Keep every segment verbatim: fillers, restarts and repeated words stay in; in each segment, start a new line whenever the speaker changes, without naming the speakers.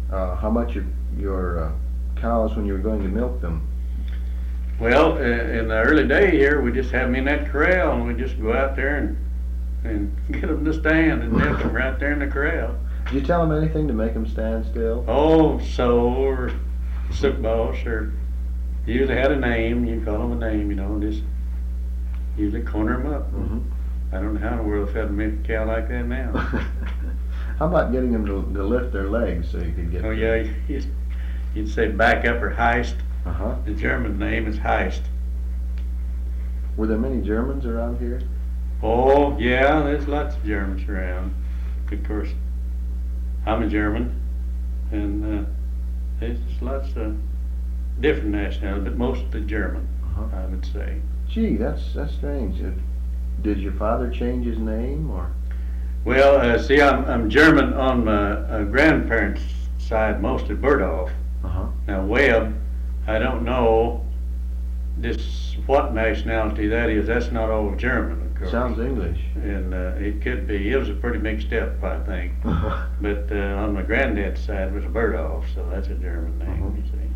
Uh, how much your, your uh, cows when you were going to milk them?
Well, uh, in the early day here, we just have them in that corral, and we just go out there and and get them to stand and milk them right there in the corral.
Did you tell them anything to make them stand still?
Oh, so or sook boss, or usually had a name. You call them a name, you know, and just usually corner them up.
Mm-hmm.
I don't know how in the world if I'd milk a cow like that now.
How about getting them to, to lift their legs so you could get?
Oh yeah, you'd, you'd say back up or heist.
Uh huh.
The German name is heist.
Were there many Germans around here?
Oh yeah, there's lots of Germans around. Of course, I'm a German, and uh, there's lots of different nationalities, but mostly German,
Uh-huh.
I would say.
Gee, that's that's strange. Uh, Did your father change his name, or?
Well, uh, see, I'm, I'm German on my uh, grandparents' side, mostly Burdolph.
Uh huh.
Now Webb, I don't know this what nationality that is. That's not all German, of course.
Sounds English.
And uh, it could be. It was a pretty mixed up, I think. But uh, on my granddad's side was a Burdolph, so that's a German name.
Mhm.
You see.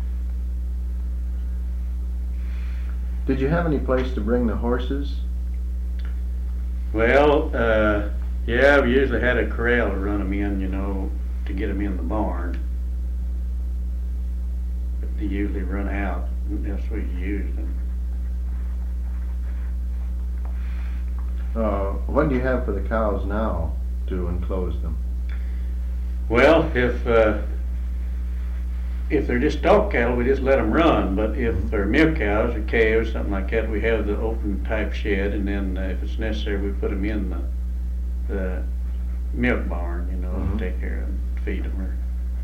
Did you have any place to bring the horses?
Well, uh, yeah, we usually had a corral to run them in, you know, to get them in the barn. But they usually run out. And that's what you used them.
Uh, what do you have for the cows now to enclose them?
Well, if uh, if they're just stock cattle, we just let them run. But if they're milk cows or calves, something like that, we have the open type shed, and then uh, if it's necessary, we put them in the the milk barn, you know,
Mhm.
to take care of them, feed them. Or,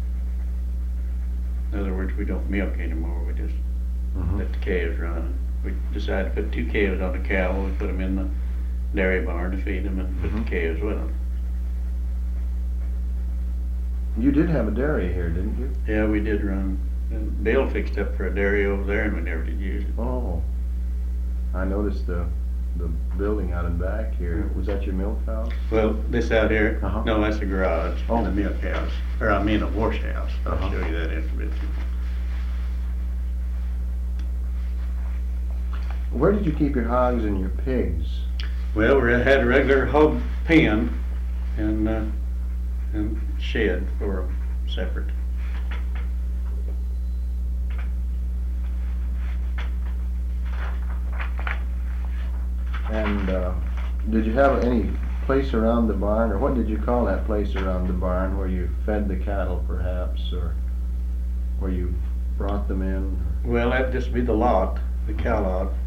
in other words, we don't milk anymore. We just
Mhm.
let the calves run. We decided to put two calves on the cow. We put them in the dairy barn to feed them, and put
Mhm.
the calves with them.
You did have a dairy here, didn't you?
Yeah, we did run. And Bill fixed up for a dairy over there, and we never did use it.
Oh, I noticed the the building out in back here. Was that your milk house?
Well, this out here,
Uh-huh.
no, that's a garage
Oh.
and a milk house, or I mean a wash house. I'll
Uh-huh.
show you that in a bit.
Where did you keep your hogs and your pigs?
Well, we had a regular hog pen and uh, and shed for them separate.
And uh, did you have any place around the barn, or what did you call that place around the barn where you fed the cattle, perhaps, or where you brought them in?
Well, that'd just be the lot, the cow lot.